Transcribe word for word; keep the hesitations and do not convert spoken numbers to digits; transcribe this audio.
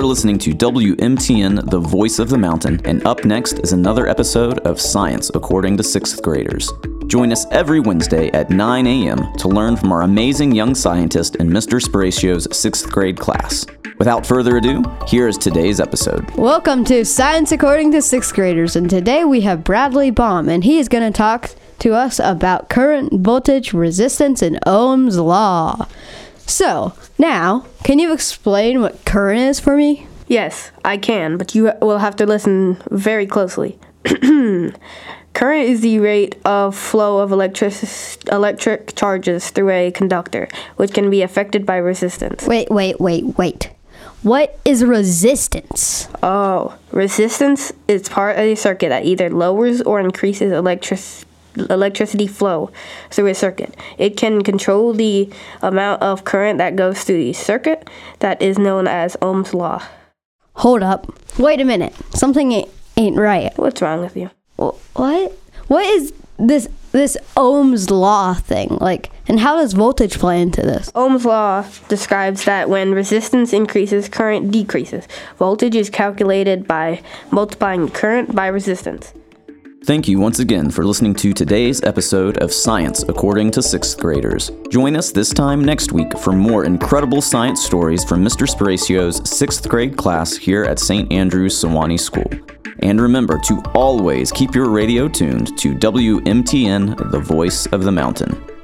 listening to W M T N, the voice of the mountain, and up next is another episode of Science According to Sixth Graders. Join us every Wednesday at nine a.m. to learn from our amazing young scientist in Mister Sporacio's sixth grade class. Without further ado, here is today's episode. Welcome to Science According to Sixth Graders, and today we have Bradley Baum, and he is going to talk to us about current, voltage, resistance, and Ohm's law. So, now, can you explain what current is for me? Yes, I can, but you will have to listen very closely. Current is the rate of flow of electric electric charges through a conductor, which can be affected by resistance. Wait, wait, wait, wait. What is resistance? Oh, resistance is part of a circuit that either lowers or increases electric electricity flow through a circuit. It can control the amount of current that goes through the circuit. That is known as Ohm's law. Hold up. Wait a minute. Something ain't, ain't right. What's wrong with you? What? What is this this Ohm's law thing? Like, and how does voltage play into this? Ohm's law describes that when resistance increases, current decreases. Voltage is calculated by multiplying current by resistance. Thank you once again for listening to today's episode of Science According to Sixth Graders. Join us this time next week for more incredible science stories from Mister Sporacio's sixth grade class here at Saint Andrew's Sewanee School. And remember to always keep your radio tuned to W M T N, the voice of the mountain.